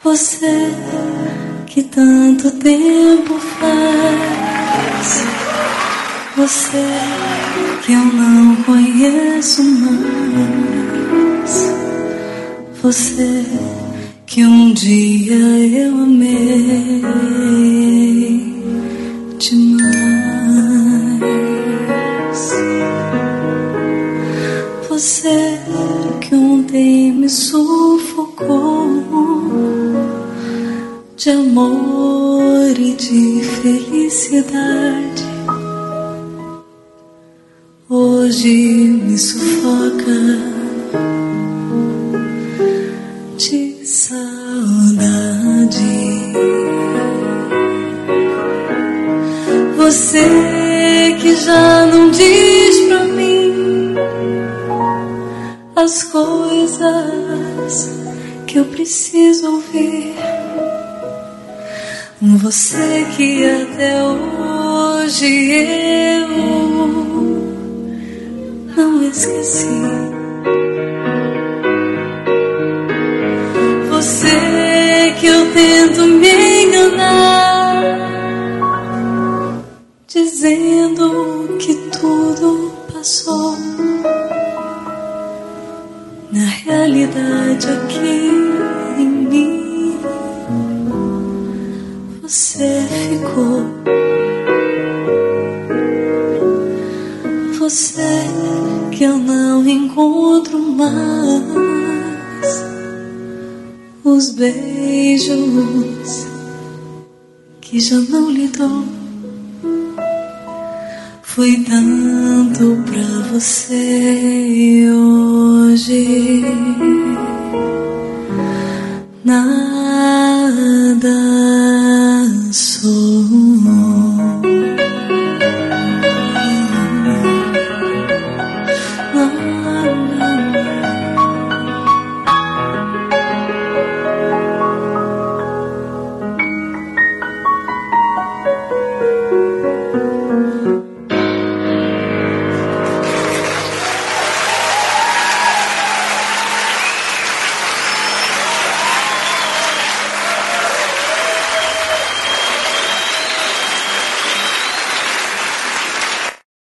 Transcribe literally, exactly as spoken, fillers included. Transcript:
Você que tanto tempo faz, você que eu não conheço mais, você que um dia eu amei demais, você que ontem me sufocou de amor e de felicidade, hoje me sufoca de saudade. Você que já não diz pra mim as coisas que eu preciso ouvir, você que até hoje eu não esqueci, você que eu tento me enganar, dizendo que tudo passou, na realidade aqui em mim você ficou. Você que eu não encontro mais, os beijos que já não lhe dou, foi tanto pra você hoje. Na